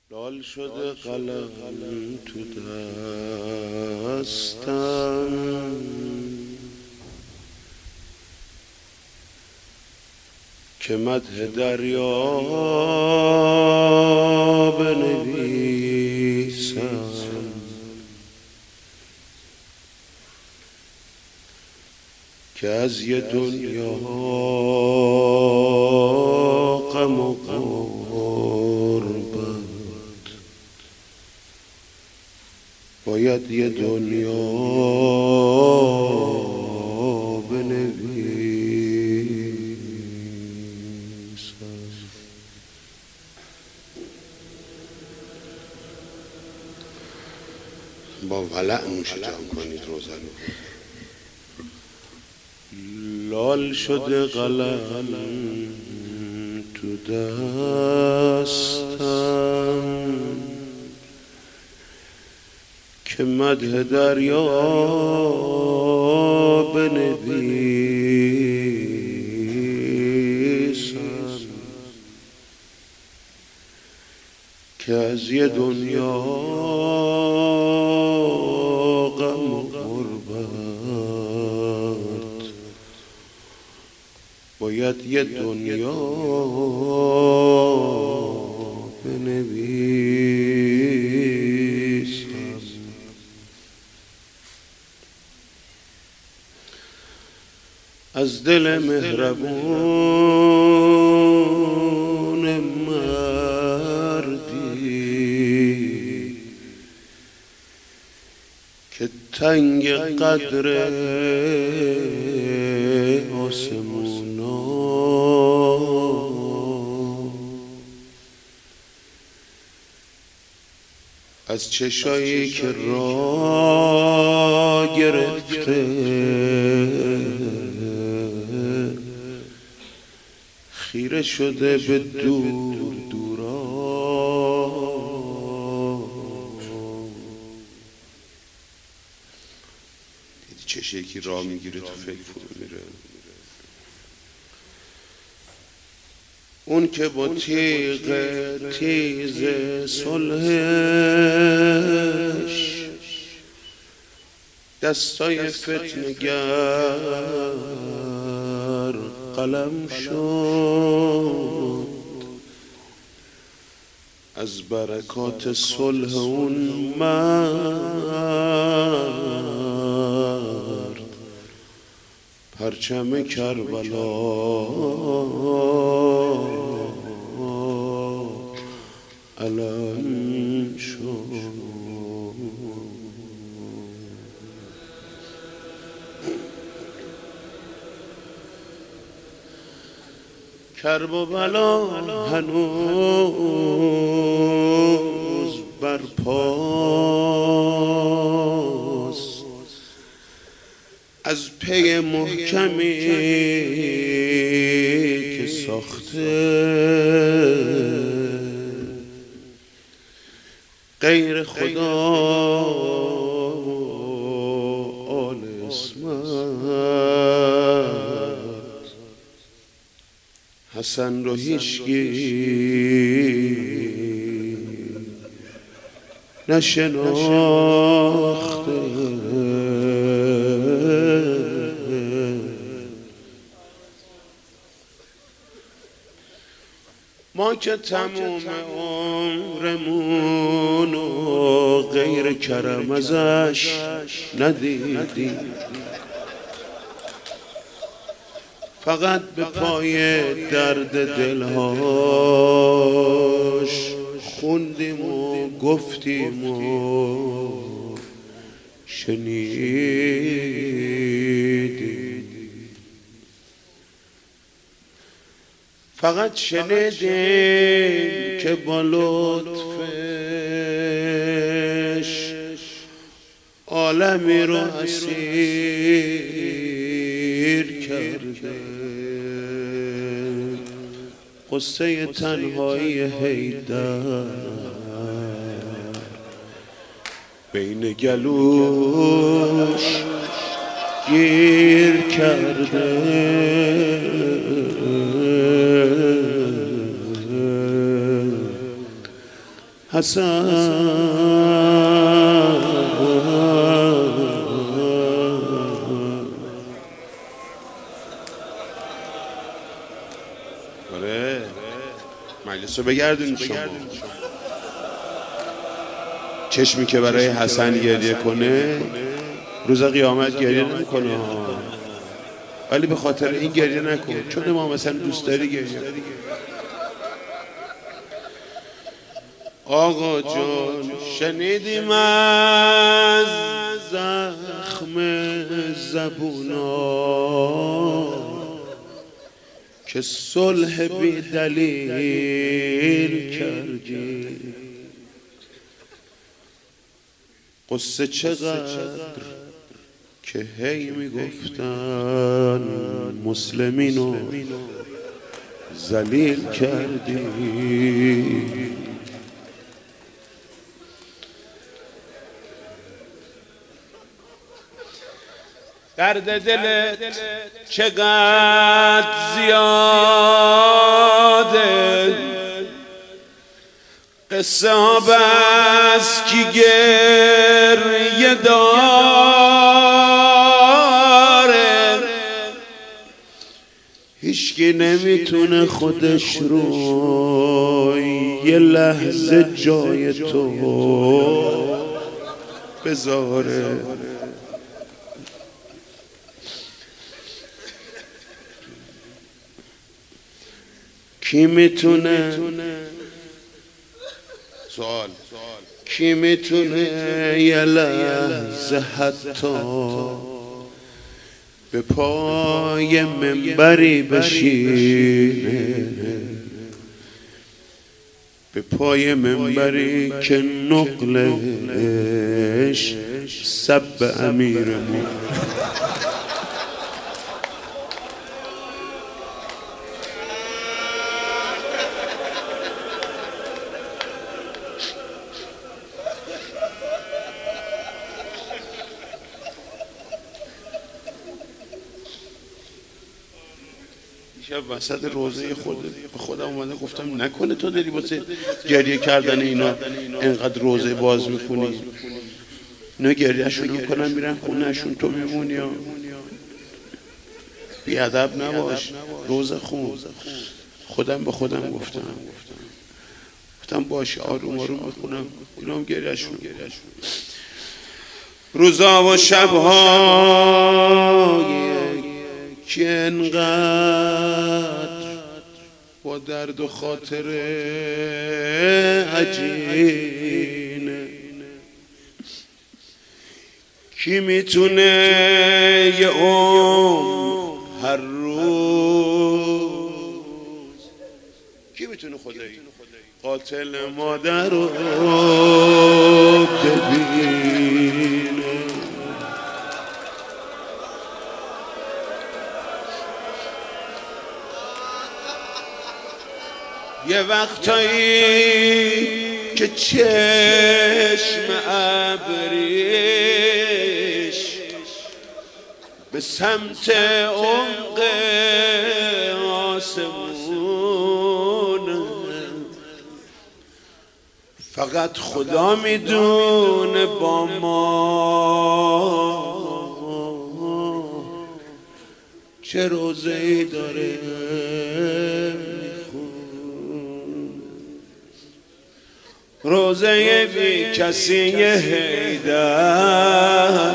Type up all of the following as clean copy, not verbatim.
لال شده قلم تو دستم، که مدح دریا بنویسم. که از یه دنیا غم و غربت باید یه دنیا بنویسم. با ولع نوش جمع کنید روزنو. لال شده قلم تو دستم، که مدح دریا بنویسم. که از یه دنیا غم و غربت باید یه دنیا بنویسم. از دل مهربون مردی که تنگ قدر آسمونا، از چشایی که را گرفته خیره شده به دور دورا. دیدی چشی که راه میگیره تو فکر فرو میره. اون که با تیغ تیز صلحش دستای فتنگر قلم شد، از برکات صلح اون مرد پرچم کربلا علم شد. کرب و بلا هنوز برپاست، از پی محکمی که ساخته غیر خدا آل اسمت حسن رو هیچگی نشناخته. ما که تموم عمرمون و غیر کرم ازش ندیدیم، فقط به پای درد دلهاش خوندیم و گفتیم و شنیدیم. فقط شنیدیم که با لطفش عالمی رو اسیر کرده. قصه تنهایی حیدر بین گلوش گیر کرده. حسن آره مجلس رو بگردونید شما. چشمی که برای حسن گریه کنه روز قیامت گریه نمیکنه، ولی به خاطر این گریه نکن، چون ما مثلا دوست داری گریه. آقا جان شنیدیم از زخم زبونا که صلح بی دلیل کردی، قصه چقدر که هی میگفتن مسلمینو ذلیل کردی. درد دلت چقدر زیاده، قصه ها بس کی گریه داره، هیچکی نمیتونه خودش رو یه لحظه جای تو بذاره. کی میتونه کی میتونه یه لحظه حتی به پای منبری بشینه، به پای منبری که نقلش سب امیرمون. وسط روزه به خودم اومده گفتم نکنه تو داری واسه گریه کردن اینا اینقدر روزه باز میخونی، اینا گریهشون میکنن میرن خونهشون، تو میمونی. بیادب نباش، روزه خون. خودم به خودم گفتم باشه آروم آروم میخونم، اینا هم گریهشون. روزا و شبها که انقدر با درد و خاطر عجینه، کی میتونه یه عمر هر روز، کی میتونه خدایی قاتل مادر رو ببینه؟ یه وقتایی که چشم ابریش به سمت عمق آسمون، فقط خدا میدونه با ما چه روزه‌ای داره. روزه بی کسی حیدر،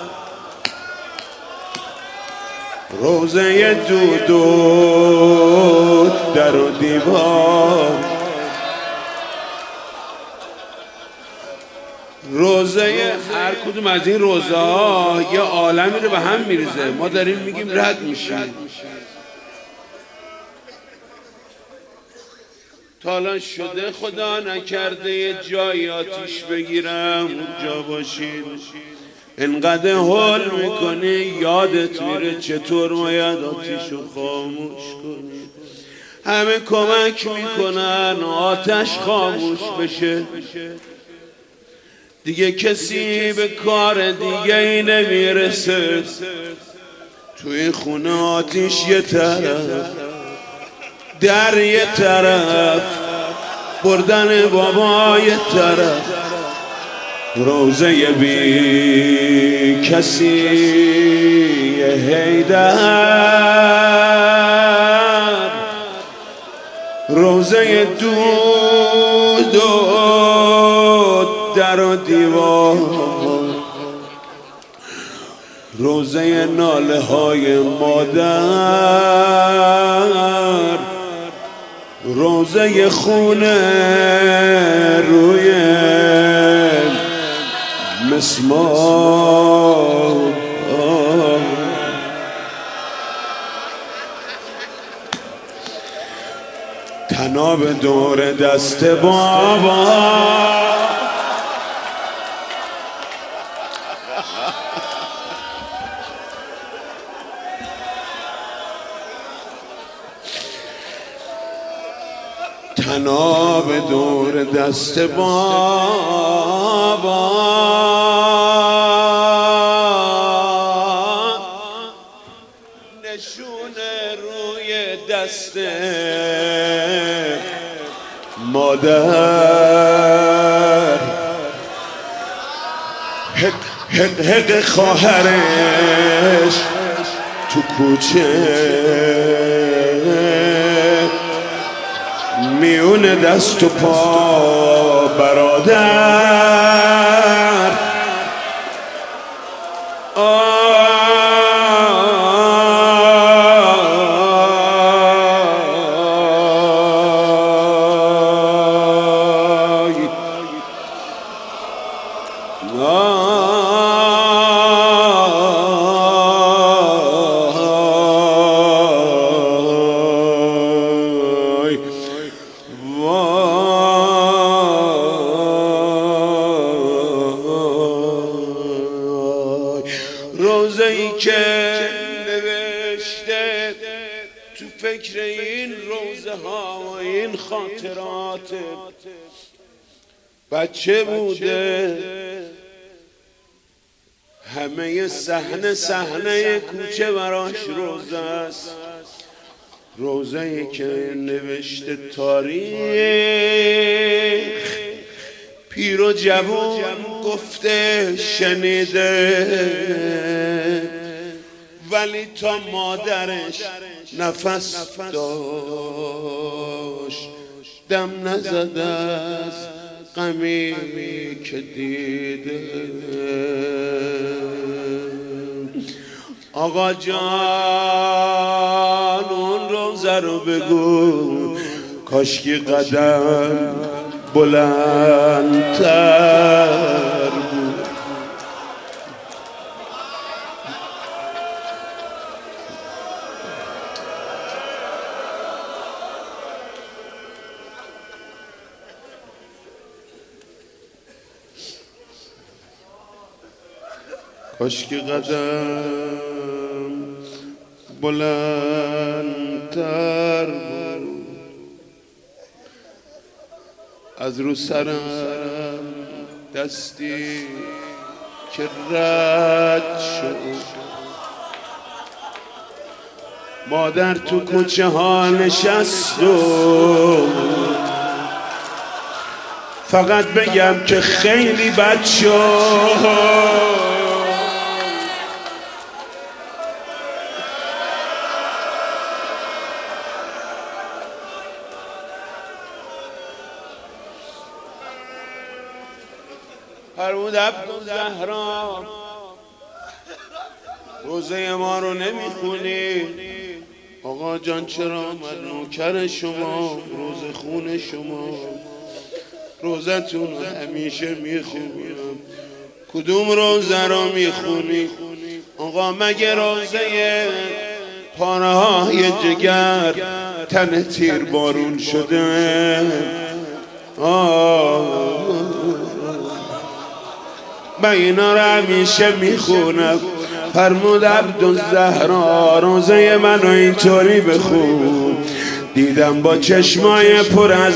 روزه دود در و دیوار، روزه هر کدوم از این روزه ها یه عالمی رو به هم میریزه، ما داریم میگیم رد میشیم. تا الان شده خدا نکرده یه جایی آتیش بگیرم اونجا باشید، انقدر حال میکنی یادت میره چطور باید آتیش رو خاموش کنی. همه کمک میکنن آتش خاموش بشه، دیگه کسی به کار دیگه ای نمیرسه. توی خونه آتیش یه طرف، در یه طرف، بردن بابای طرف روزه بی کسی حیدر، روزه دود و در و دیوار، روزه ناله های مادر، روزه خونه روی مسمار. تناب دور دست بابا، تناب دور دست بابا، نشون روی دست مادر، حق خواهرش تو کوچه میون دست و پا برادر، روزه‌ای که نوشته تو فکر این روزه ها و این خاطرات بچه بوده، همه صحنه کوچه براش روزه است، روزه‌ای که نوشته تاریخ، پیر و جوان گفته شنیده، ولی تا مادرش نفس داشت دم نزده از غمی که دیده. آقا جان اون روزه رو بگو، کاشکی قدم بلندتر بود. کاشکی قدم بلندتر بود، از رو سرم دستی که رد شد، مادر تو کوچه ها نشست و فقط بگم که خیلی بد شد. فرمود عبدالزهرا روزه ما رو نمیخونی؟ آقا جان چرا؟ من نوکر شما، روزه خون شما، روزتون همیشه میخونم. کدوم روزه رو میخونی؟ آقا مگه روزه پاره های جگر تن تیر بارون شده؟ من اینا رو همیشه میخونم. فرمود عبدالزهرا روزه منو اینطوری بخون، دیدم با چشمای پر از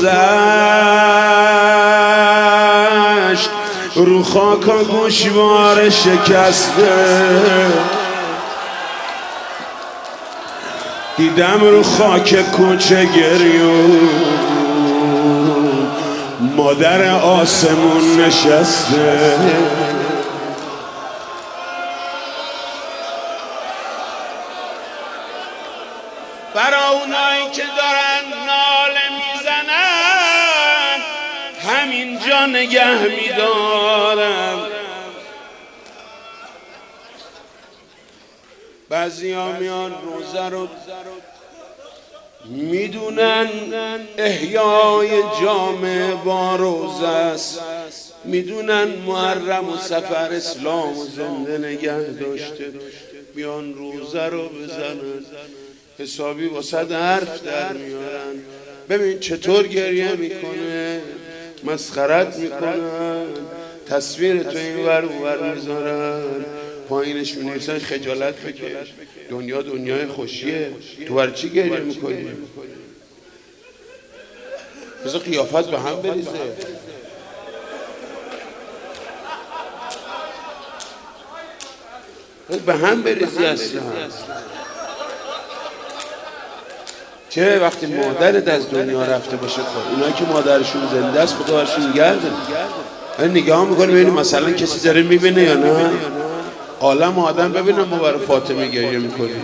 اشک رو خاکا گوشوار شکسته، دیدم رو خاک کوچه گریون مادر آسمون نشسته. برا اونایی که دارن ناله میزنن همینجا نگه میدارم. بعضی ها میان روزه رو میدونن احیای جامعه با روزه است، میدونن محرم و سفر اسلام و زنده نگه داشته، بیان روزه رو بزنن حسابی واسه حرف در میارن. ببین چطور گریه میکنه، مسخرت میکنن، تصویر تو این ور اون ور میذارن، پایینش می‌نویسن خجالت بکش، دنیا دنیای خوشیه، تو بر چی گریه میکنی؟ بذار قیافت به هم بریزه. به هم بریزی اصلا. چه وقتی مادرت از دنیا رفته باشه، خب اونایی که مادرشون زنده است خدا برشون گرده، نگاه میکنه ببینیم مثلا کسی داره میبینه یا نه. عالم آدم ببینم ما برای فاطمه گریه میکنیم.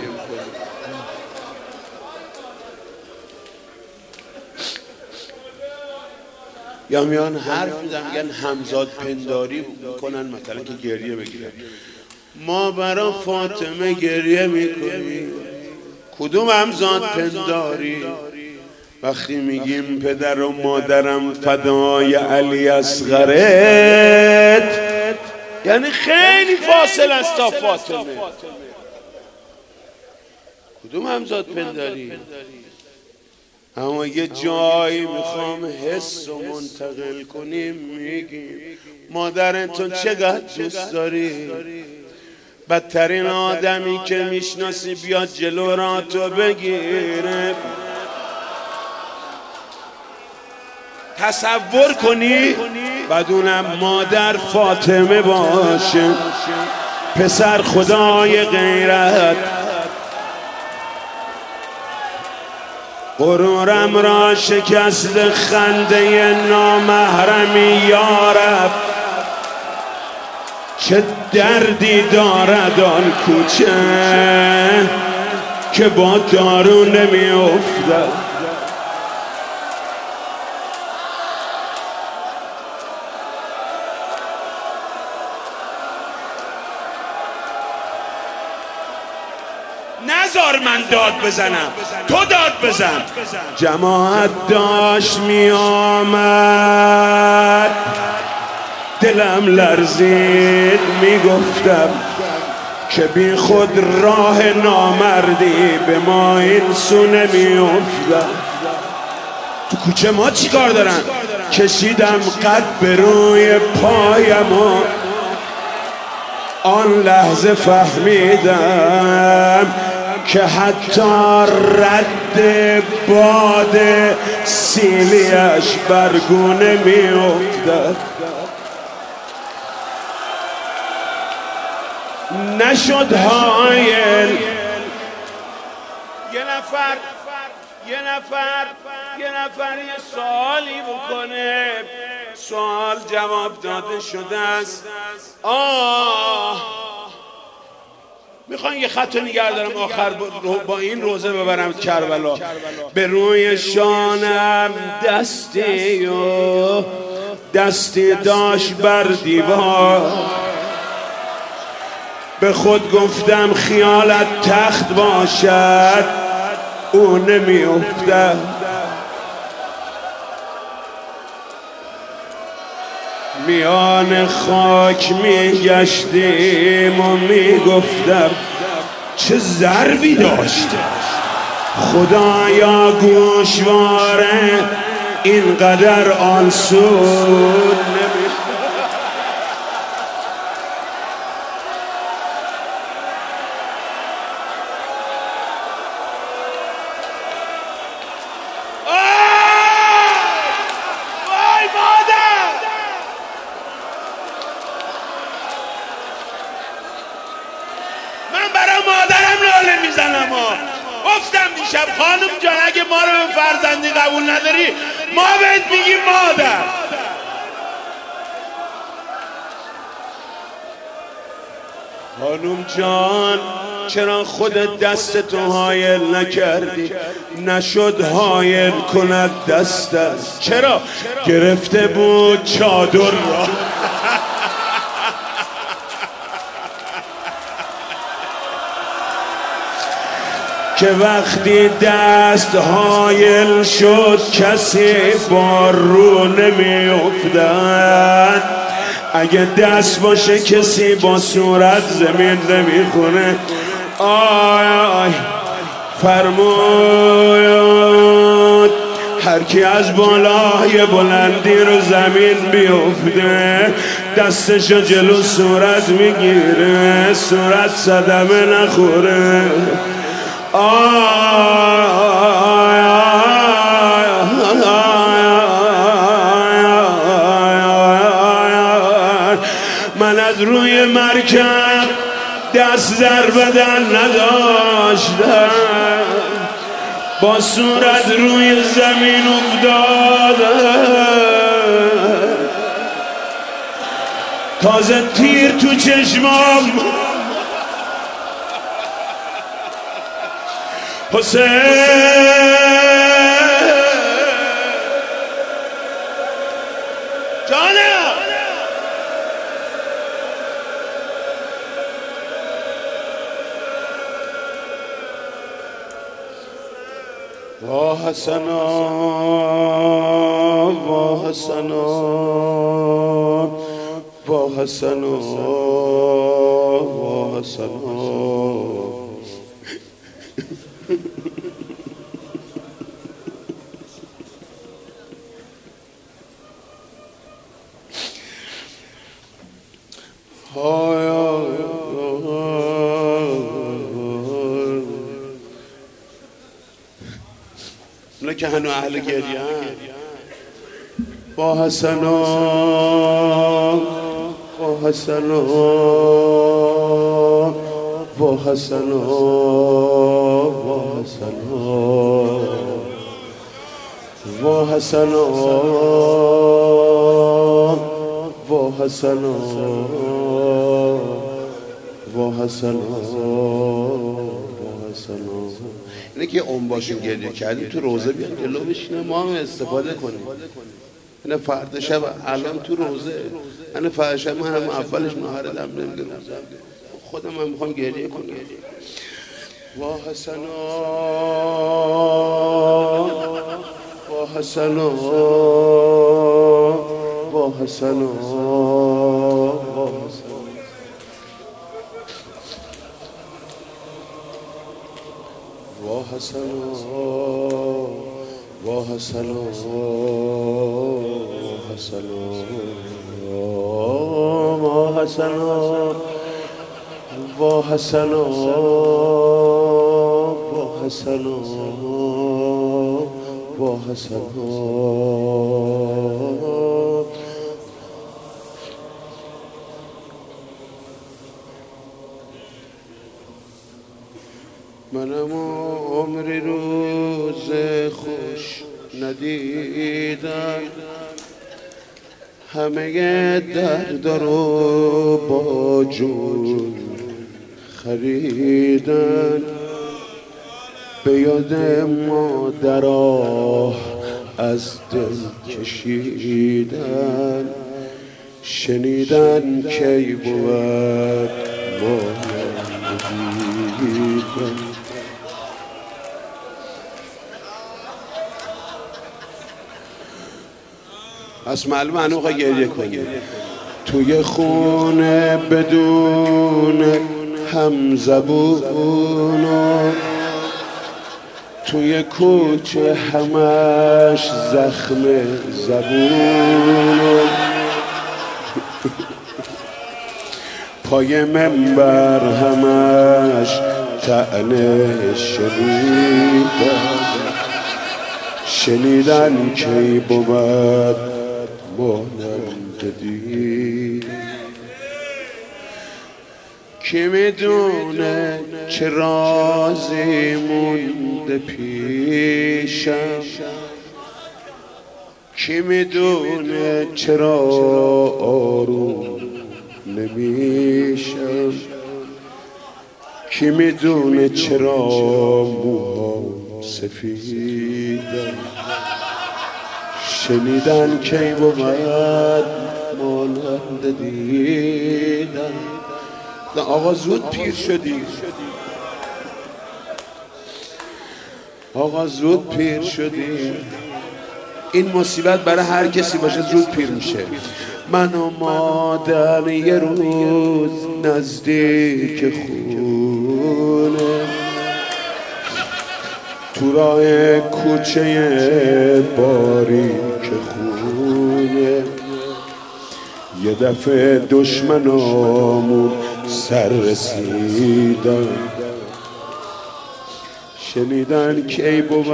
یا میان حرف میزن میگن همزاد پنداری میکنن مثلا که گریه بگیرن. ما برای فاطمه گریه میکنیم. کدوم همزاد پنداری؟ وقتی میگیم پدر و مادرم فدای علی اصغرت، یعنی خیلی فاصل است تا فاطمه. کدوم همزاد پنداری؟ اما یه جایی میخوام حس و منتقل کنیم، میگیم مادرتون چقدر دوست داری، بدترین آدمی که میشناسی بیاد جلو را تو بگیره. تصور کنی بدونم مادر فاطمه باشه، پسر خدای غیرت، غرورم را شکست خنده نامحرمی یارب. چه دردی دارد آن کوچه که با دارو نمی افتد. نذار من داد بزنم، تو داد بزن. جماعت داشت می آمد، دلم لرزید، می گفتم که بی خود راه نامردی به ما این سونه می افتد. تو کوچه ما چی کار دارن؟ کشیدم قد به روی پایم و آن لحظه فهمیدم که حتی رد باد سیلیش برگونه می افتد. نشد حایل. یه نفر یه سوالی بکنه، سوال جواب داده شده است. میخوان یه خط نگه دارم آخر با این روزه ببرم کربلا. به روی شانم دستی داشت بر دیوار، به خود گفتم خیالت تخت باشد، او نمی افتد. میان خاک میگشتیم و میگفتم چه ضربی داشته، خدایا گوشواره اینقدر آنسود نمی. گفتم دیشب خانم جان اگه ما رو به فرزندی قبول نداری ما بهت میگیم مادر. خانم جان چرا خودت دستتو حایل نکردی؟ نشد حایل کند دستت. چرا؟ گرفته بود چادر را. که وقتی دست حایل شد کسی بار رو نمی افتد. اگه دست باشه کسی با صورت زمین نمی خونه. آی آی فرمود هر کی از بالای بلندی رو زمین بیفته دستشو جلو صورت میگیره صورت صدمه نخوره. من از روی مرکب دست در بدن نداشتم با صورت روی زمین افتادم تازه تیر تو چشمام حسین جانم وا حسنا وا حسنا وا حسنا وا حسنا اونا که هنو اهل گریه با حسنا با حسنا با حسنا با حسنا با حسنا با حسنا با حسنا اینه که اون باشون گریه کردیم تو روزه بیان جلو بشینه ما هم استفاده کنیم. اینه فرد شب الان تو روزه اینه فرد شب من هم اولش نهار دم نمیگه روزه خودم هم میخوام گریه کنم. وا حسنا وا حسنا وا حسنا وا حسنا وا حسنا وا حسنا وا حسنا وا حسنا وا حسنا وا حسنا منم عمری روز خوش ندیدم همه درد رو با جون خریدن به یاد مادرها از دل کشیدن شنیدن کی بود مایم ندیدن. از معلومه هنو خواه گریه کنی توی خونه بدون همزبون توی کوچه همش زخم زبون پای منبر همش طعنه شنیدن کی بود مانندگی. کی میدونه چه رازی مونده پیشم کی میدونه چرا آروم نمیشم کی میدونه چرا موها سفیدن، شنیدن کی بود مانند دیدن. آقا زود پیر شدی، آقا زود پیر شدی. این مصیبت برای هر کسی باشه زود پیر میشه. من و مادر یه روز نزدیک خونه، تو راه کوچه باریک خونه، یه دفعه دشمنامون سر رسیدن، شنیدن کی بود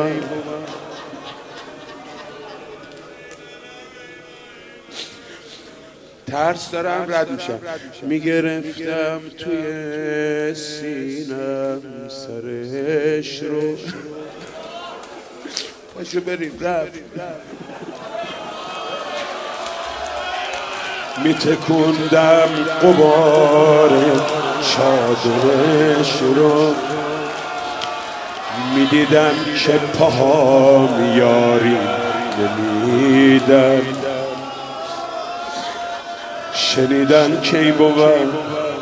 ترس دارم رد میشم، میگرفتم توی سینم سرش رو. پاشو بریم رفت، میتکندم غبار چادرش رو، میدیدم که پاهام یاری نمیدن، شنیدن کی بود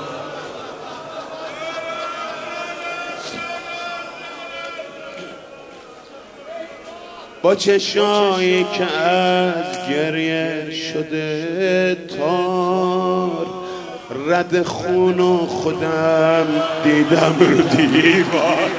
با چشایی که از گریه شده تار، رد خون و خودم دیدم رو دیوار.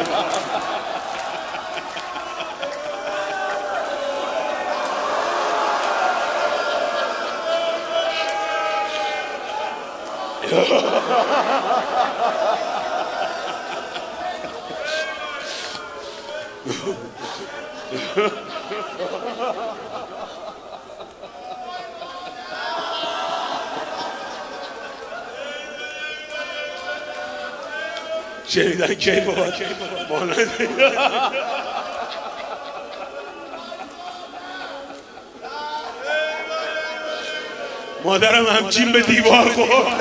شنیدن کی بود مادرم همچین به دیوار خورد.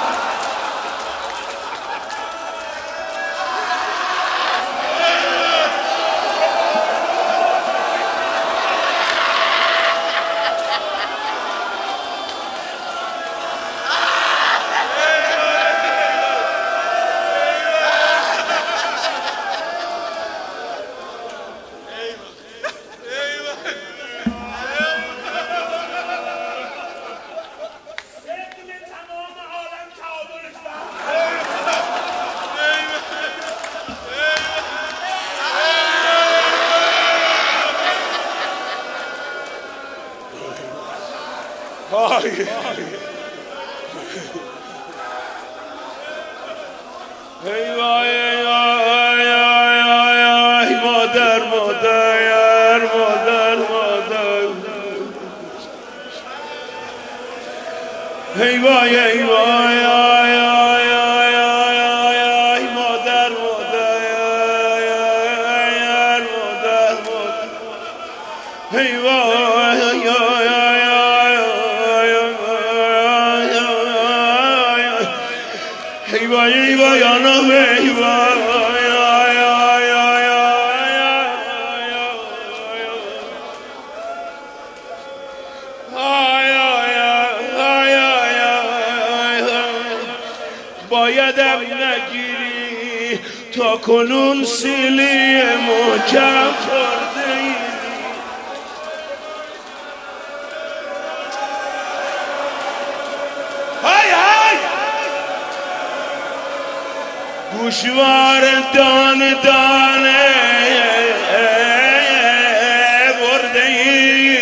ای وای مادر مادر مادر مادر، ای وای ای وای مادر مادر مادر مادر، ای وای ای وای آنام ای وای بایدم نگیری تا کنون سیلی محکم کرده ای، گوشوار دانه دانه برده ای،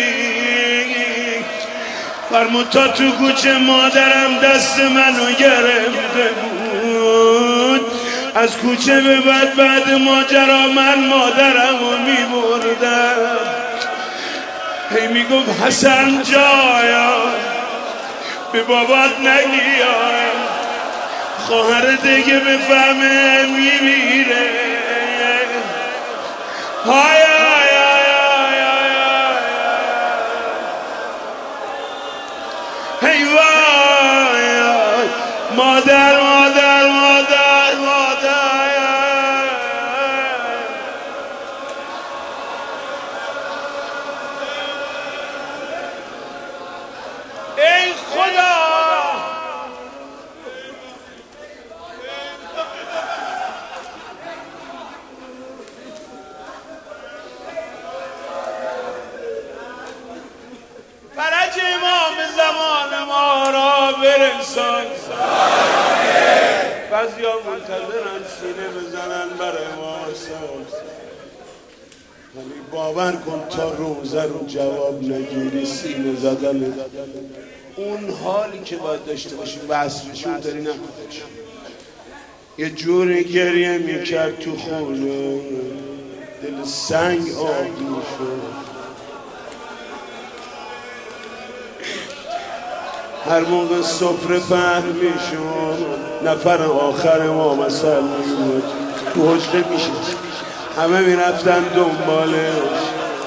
فرمود تا تو کوچه مادرم دست منو گرفته بود، از کوچه به بعد ماجرا من مادرمو میبردم، هی میگفت حسن جایا به بابات نگی، خواهر دیگه بفهمه میمیره. های ای وای مادر مادر مادر مادر برسان. بعضی ها منتظرن سینه بزنن برای ما ولی باور کن تا روزه رو جواب نگیری سینه زدن اون حالی که باید داشته باشی وصلشون داری نمیداشی. یه جوری گریه میکرد تو خونه دل سنگ آب میشد. هر موقع سفره پهن میشد نفر آخر ما مثلا میبود تو حجره میشد همه میرفتن دنبالش.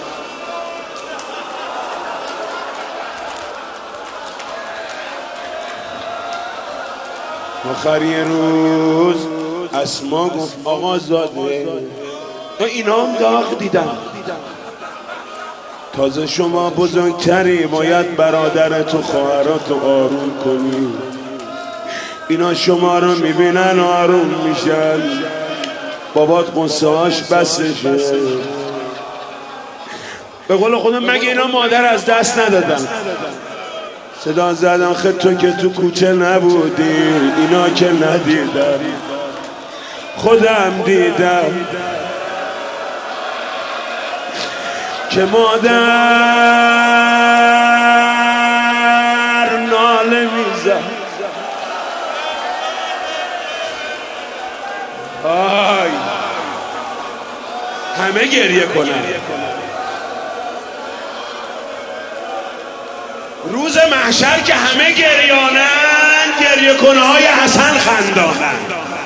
آخر یه روز اسما گفت آقا زاده اینا هم داغ دیدن. تازه شما بزرگتری باید برادرت و خواهرات آروم کنی. اینا شما رو میبینن آروم میشن بابات قصه هاش بسشه. به قول خودم مگه اینا مادر از دست ندادن؟ صدا زدن خود تو که تو کوچه نبودی اینا که ندیدن خودم دیدم که مادر ناله میزد. آی همه گریه کنن. روز محشر که همه گریانن گریه کنه های حسن خندانن.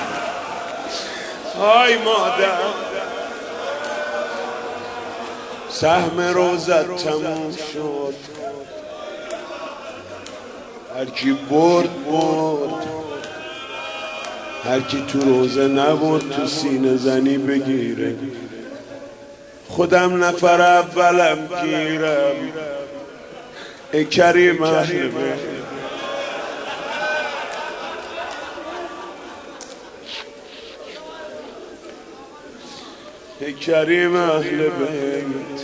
آی مادر سهم روزت تموم شد هرکی برد هرکی تو روزه نبود تو سینه زنی بگیره. خودم نفر اولم گیرم ای کریم اهل بیت. ای کریم اهل بیت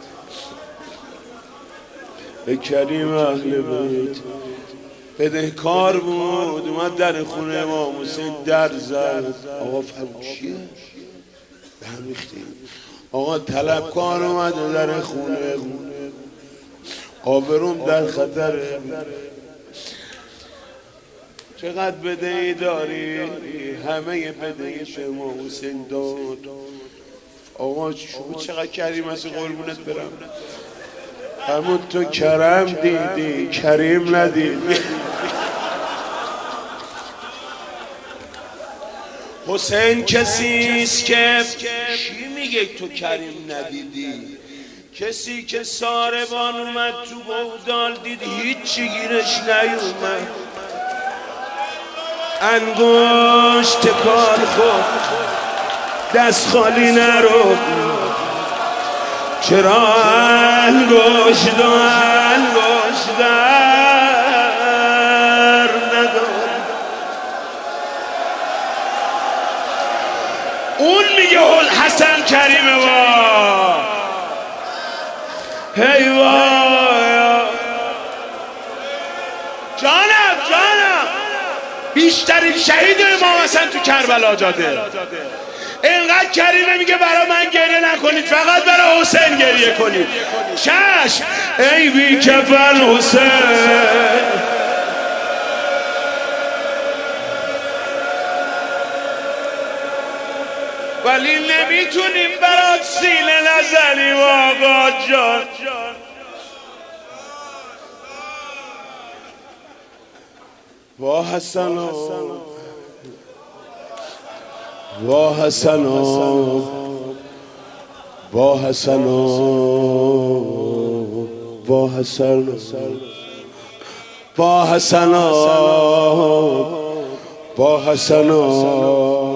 ای کریم اهل بیت. بدهکار بود اومد در خونه امام حسین در زد. آقا فرموشیه به هم ریختیم. آقا طلبکار اومد در خونه آبروم در خطره. چقدر بدهی داری؟ همه بدهی شما حسین داد. آقا شما چقدر کریم هستی قربونت برم. همون تو کرم دیدی کریم ندیدی. حسین کسیست که چی میگه تو کریم ندیدی؟ کسی که ساربان اومد تو بودال دید هیچی گیرش نیومد. انگشت کار خود دست خالی نرو. چرا انگشت در ندار؟ اون میگه حسن کریمه وا هی وای جانم بیشترین شهید امام حسن تو کربلا جاده. اینقدر کریمه میگه برای من گریه نکنید فقط برای حسین گریه کنید. چشم ای بی کفن حسین. ولی نمیتونیم برات سینه نزنیم آقا جان. وا حسنا وا حسنا وا حسنا وا حسنا وا حسنا وا حسنا